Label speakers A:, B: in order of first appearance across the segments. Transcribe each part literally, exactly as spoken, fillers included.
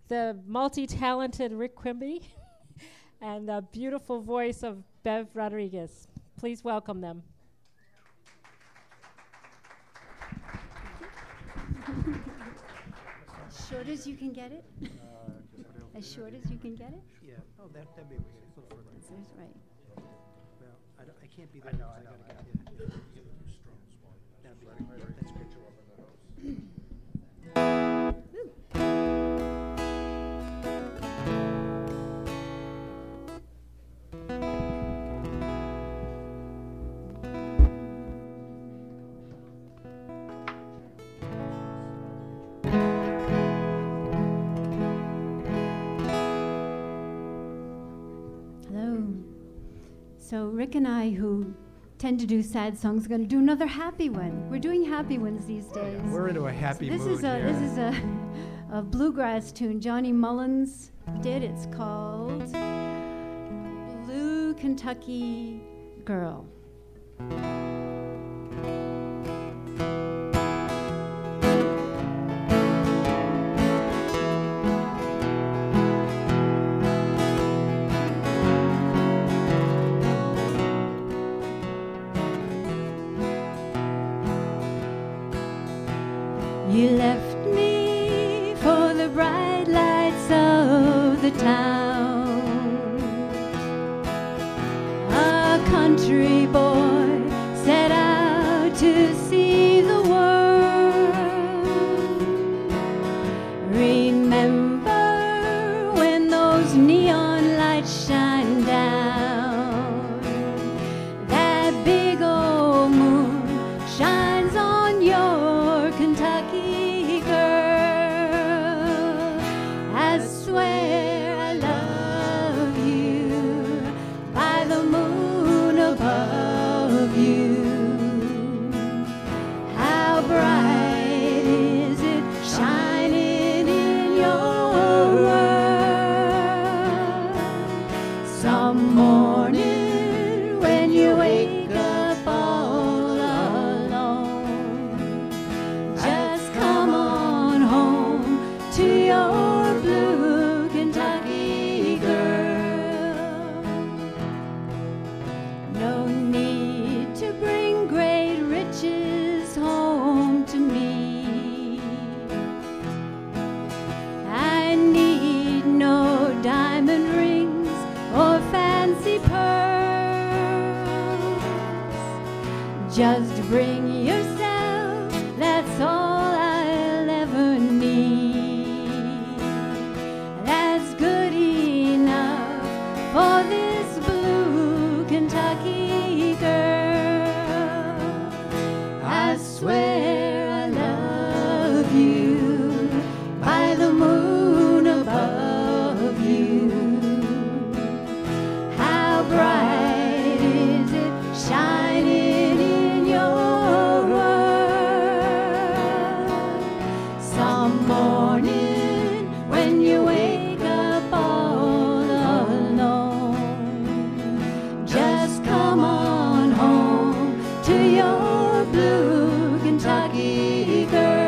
A: the multi-talented Rick Quimby and the beautiful voice of Bev Rodriguez. Please welcome them.
B: As short as you can get it? Uh, as short as you can get it?
C: Yeah. Oh, that, that'd be okay. A little further.
B: That's right.
C: Well, I, don't, I can't be there.
D: I know,
C: because
D: I know.
C: gotta
D: I
C: get-
D: know.
C: yeah, yeah. That'd be,
D: Right, right,
C: that's
D: right.
C: great.
D: Get you up in the house.
B: Hello. So Rick and I, who tend to do sad songs, are going to do another happy one. We're doing happy ones these days.
C: We're into a happy
B: this
C: mood
B: is a
C: here.
B: this is a, a bluegrass tune Johnny Mullins did. It's called Blue Kentucky Girl. You left me for the bright lights of the town, a country boy set out to see the world. Remember when those neon lights shine down, that big old moon shines on your Kentucky girl. I swear I love you by the moon above you. How bright is it shining in your world? Some morning when you wake up all alone, just come on home to your blue Kentucky girl. No need to bring great riches home to me. I need no diamond rings or fancy pearls. Just bring yourself, that's all I'll ever need. That's good enough for this blue Kentucky girl. I swear I love you by the moon above you. How bright is it shining in your world? Some morning when you wake up all alone, just come on home to your blue Kentucky girl.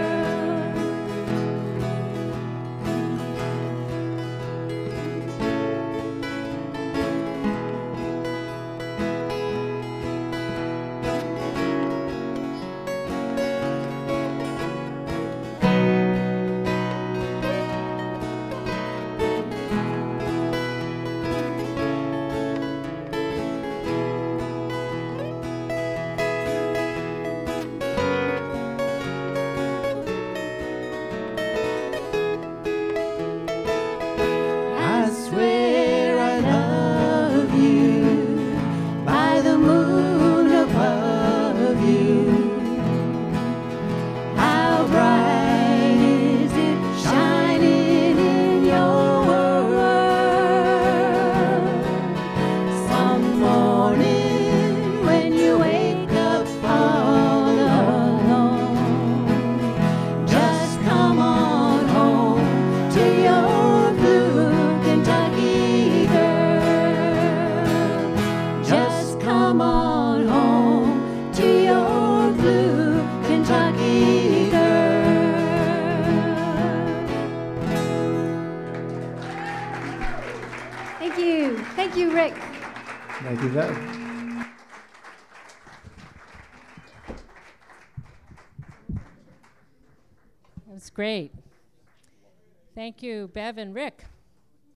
B: I swear I love you by the moon above you. How bright is it shining in your world? Some morning when you wake up all alone, just come on home to your blue Kentucky girl. Just come on home to your blue Kentucky girl. Thank you. Thank you, Rick.
D: Thank you, Bev.
A: That was great. Thank you, Bev and Rick.